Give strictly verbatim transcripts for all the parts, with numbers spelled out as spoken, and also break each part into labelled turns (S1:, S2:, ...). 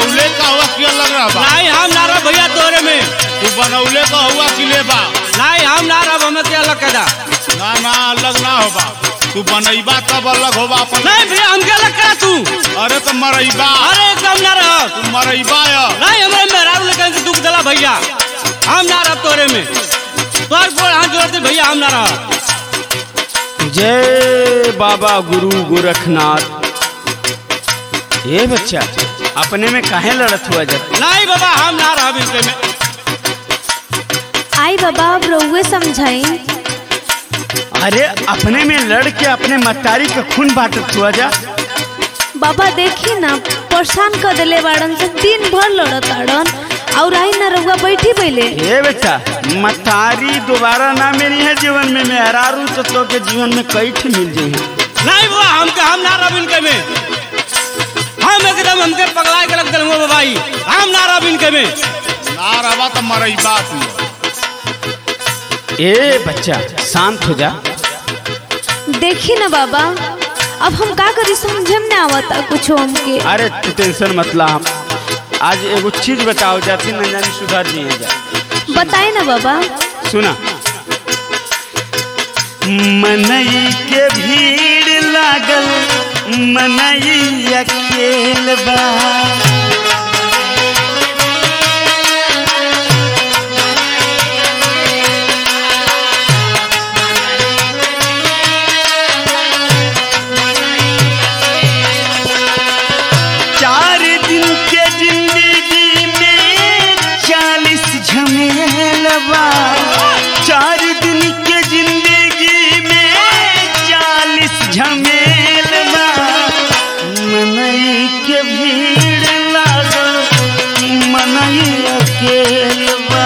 S1: बनौले का हुआ कि अलग रहा बा?
S2: नहीं हम ना रह भैया तोरे में।
S1: तू बनौले का हुआ कि ले बा?
S2: नहीं हम ना रह हमें क्या अलग कदा।
S1: ना ना अलग ना होबा, तू बनैबा तब अलग होबा अपन।
S2: नहीं भैया हम क्या अलग करा तू?
S1: अरे तो मरैबा।
S2: अरे एकदम ना रह
S1: तू मरैबा या
S2: नहीं हमारे मेहराब लेकर से दुख दला भैया। हम ना रह तोरे में, तोर बोल हाथ जोड़ते भैया हम ना रह।
S3: जय बाबा गुरु गोरखनाथ। ये बच्चा अपने में काहे लड़त हुआ जाता?
S2: नहीं बाबा हम ना रह बिल्कुल में।
S4: आई बाबा अब रउए समझाई।
S3: अरे अपने में लड़ के अपने मतारी का खून बांटत हुआ जा।
S4: बाबा देखी ना परेशान कर दिले बाड़न से, दिन भर लड़त आड़न और आई ना रउआ बैठी पहले।
S3: ये बेटा मतारी दोबारा ना मिली है जीवन में, मेहरारू तो, तो के जीवन में कई ठे मिल जाए।
S2: नहीं बाबा हमके हम ना रह बिल्कुल में। हम एकदम हमके पगला के लग दिल बाबा हम ना रह बिल्कुल में।
S1: ना रहबा तो मरैबा तू।
S3: ए बच्चा शांत हो जा।
S4: देखी ना बाबा अब हम का करी समझे में ना आवता कुछ हमके।
S3: अरे तू टेंशन मत ला, हम आज एगो चीज बताओ जाती न जानी सुधार दिए जा।
S4: बताए ना बाबा।
S3: सुना मनई के भीड़ लागल मनई अकेल बा। चार दिन के जिंदगी में चालीस झमेल बा। चार दिन के जिंदगी में चालीस झमेल बा। मनई के भीड़ लागल मनई अकेल बा।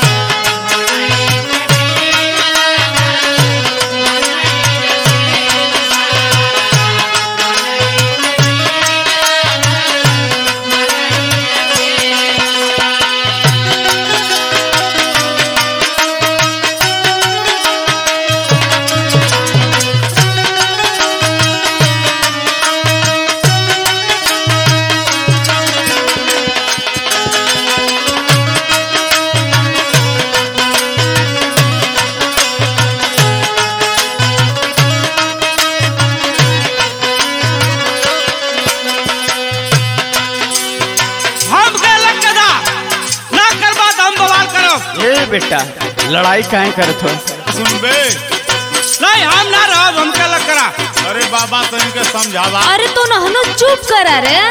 S3: बेटा लड़ाई काहे करत हो?
S1: सुनबे
S2: नहीं हम ना रह हमके अलग करा।
S1: अरे बाबा तो इनके समझावा।
S4: अरे तो नहनो चुप करा रे,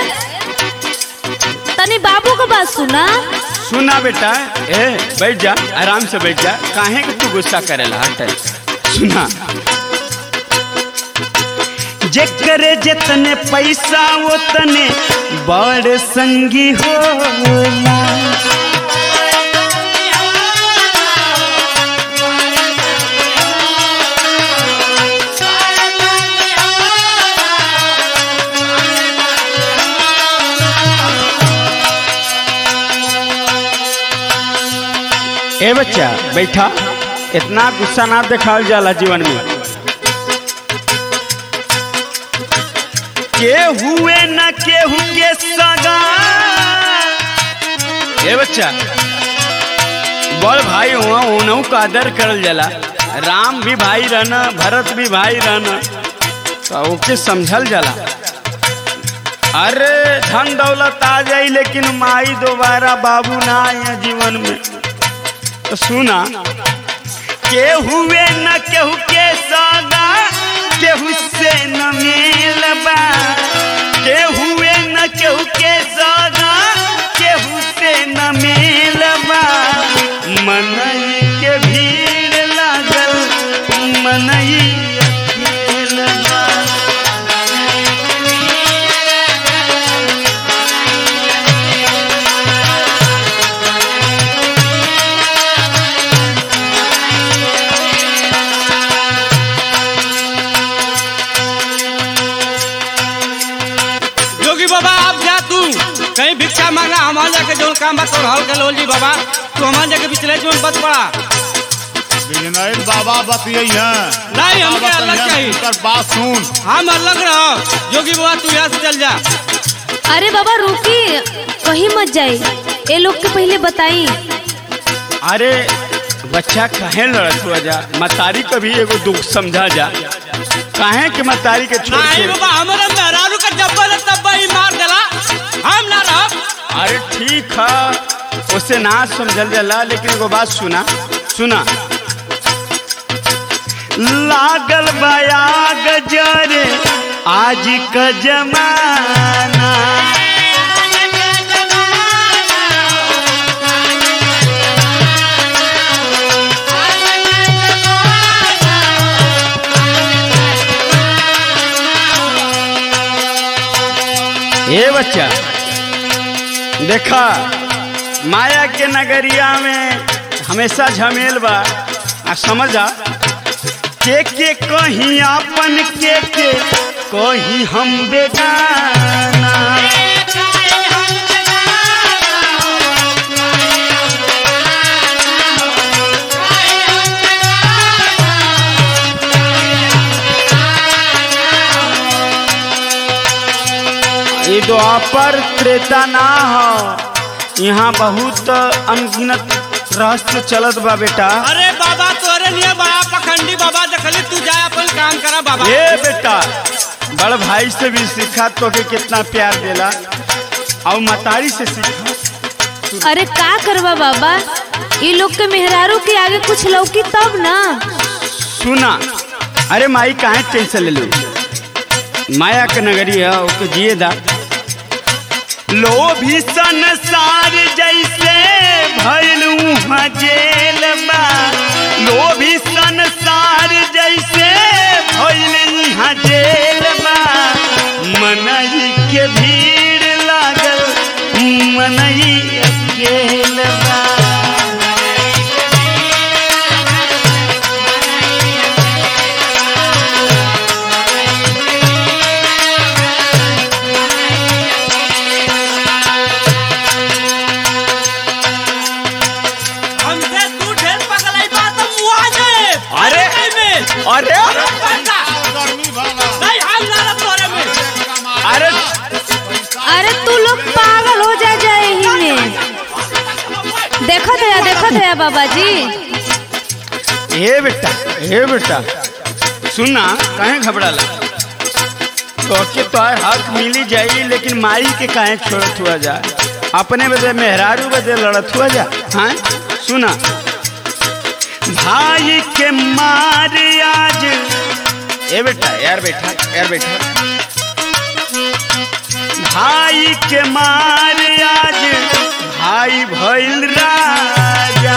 S4: तनी बाबू का बात सुना।
S3: सुना बेटा ए बैठ जा, आराम से बैठ जा, काहे कि तू गुस्सा करेला। हट सुना, जेकरे जितने पैसा वो तने बड़ संगी होला। ए बच्चा बैठा, इतना गुस्सा ना दिखाल जाला जीवन में। के हुए न केहू के सगा। ए बच्चा बड़ भाई हुआ उन्हों का आदर करल जाला। राम भी भाई रहना, भरत भी भाई रहना, तो ओके समझल जाला। अरे धन दौलत आ जाई लेकिन माई दोबारा बाबू ना आए जीवन में। तो सुना, के हुए न केहू के सगा, केहू से न मिलबा। के हुए न केहू के सगा, केहू से न मिलबा। मनई के भीड़ लागल मनई अकेल बा।
S2: बाबा आप जा, तू कहीं भिक्षा मांगना, हमारे जाके जो काम बात और हल कर लो जी बाबा। तू हमारे जाके पिछले जो बच पड़ा
S1: बिजनैल बाबा बतिये हैं।
S2: नहीं हमके अलग चाहिए।
S1: बात सुन,
S2: हम अलग रहो जोगी बाबा, तू यहाँ से चल जा।
S4: अरे बाबा रुकी, कहीं मत जाई, ये लोग के पहले बताई।
S3: अरे बच्चा काहे लड़त हुआ जा, मतारी कभी एगो दुख समझा जा, काहे के मतारी के छोड़
S2: नहीं
S3: के।
S2: बाबा हमारा मेहरारू का जब्बा न तब्बा ही मार देला, हम ना रहब।
S3: अरे ठीक है, उसे ना समझल जाला, लेकिन एगो बात सुना सुना। लागल बया गजरे आज का जमाना, ये बच्चा देखा माया के नगरिया में हमेशा झमेल बा, आ समझा के के कहीं अपन के के कहीं हम बेगाना। ये द्वापर त्रेता ना हो, यहाँ बहुत अनगिनत रहस्य चलत बा बेटा।
S2: अरे बाबा तोरे लिए बड़ा पखंडी बाबा, देखली तू जाए अपन काम करा बाबा।
S3: ये बेटा बड़ भाई से भी सीखा तो के कितना प्यार देला, और मतारी से सीखा।
S4: अरे का करवा बाबा, ये लोग के मेहरारू के आगे कुछ लौकी तब ना।
S3: सुना, अरे माई काहे टेंशन ले लो, माया के नगरी है, ओके जिए दा। लोभी संसार जैसे भइलू जेल बा, लोभी संसार जैसे भइल जेल बा। मनई के भीड़ लागल मनई अकेल बा।
S2: हमसे तू ढेर पगलाई बात हम मुआ जाए।
S3: अरे
S2: में
S3: अरे
S1: गर्मी भला
S2: नहीं हम ना रह तोरे में।
S3: अरे
S4: अरे तू लोग पागल हो जा जाए ही में। देखो दया देखो दया बाबा जी।
S3: हे बेटा हे बेटा सुना, काहे घबराला, तो के तो हक मिली जाई, लेकिन माई के काहे छोड़त हुआ जा, अपने बदे मेहरारू बदे लड़त हुआ जा। हाँ सुना, भाई के मार आज, ए बेटा यार बैठा यार बैठा, भाई के मार आज भाई भइल राजा।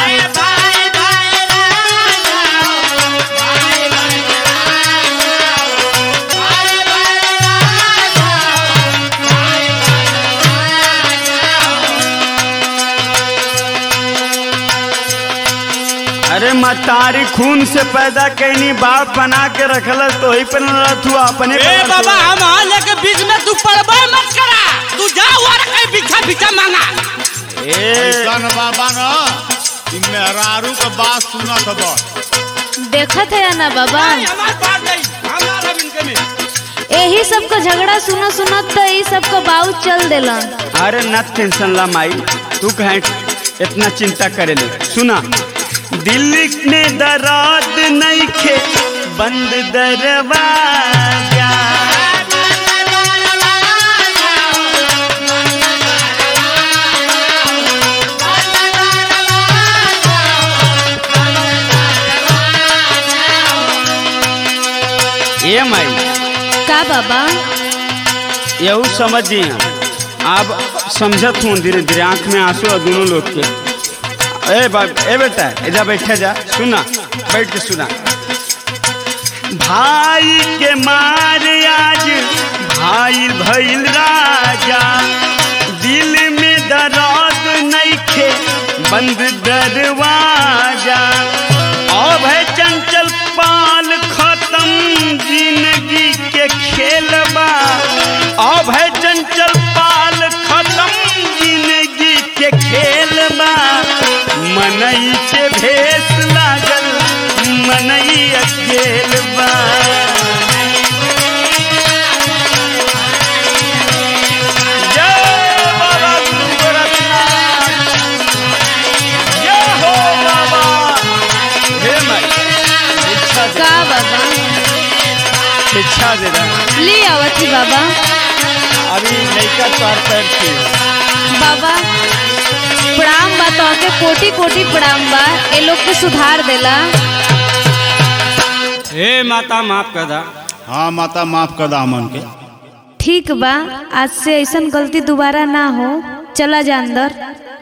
S3: अरे मतारी खून से पैदा कैनी, बाप बना के रखल तो ही पर लड़त हुआ अपने।
S2: ए बाबा हम आ लेके बीच में तू पड़बे मत करा, तू जा और कहीं बिछा बिछा मांगा।
S3: ए
S1: ऐसा न बाबा न कि मेहरारू का बात सुनत बा।
S4: देखत है ना बाबा,
S2: नहीं हमार बात नहीं, हम ना रह इनके में।
S4: यही सब का झगड़ा सुना सुना तो यही सब का बाऊ चल देलन।
S3: अरे न टेंशन ला माई, तू कहे इतना चिंता करे ले। सुना, दिल ने दराद नहीं खे बंद दरवाजा, ये माई
S4: का बाबा
S3: यू समझी अब समझत हूँ धीरे धीरे, आंख में आंसू है दोनों लोग के। ए बाप ए बेटा इधर बैठे जा, सुना बैठ के सुना। भाई के मार आज भाई भइल राजा, दिल में दर्द नइखे बंद दरवाजा। अब है चंचल पाल खत्म जिंदगी के खेलबा, अब है चंचल पाल खत्म जिंदगी के खेलबा। मनई के भेस लागल मनई अकेल बा। शिक्षा दे रहा
S4: ले आवत ही बाबा।
S3: अभी लड़का तोर पैर थी।
S4: बाबा प्रणाम बा तो के कोटि कोटि प्रणाम बा, ए लोग के सुधार देला।
S2: हे माता माफ कर दा।
S1: हाँ माता माफ कर दा हमन के।
S4: ठीक बा, आज से ऐसन गलती दोबारा ना हो, चला जा अंदर।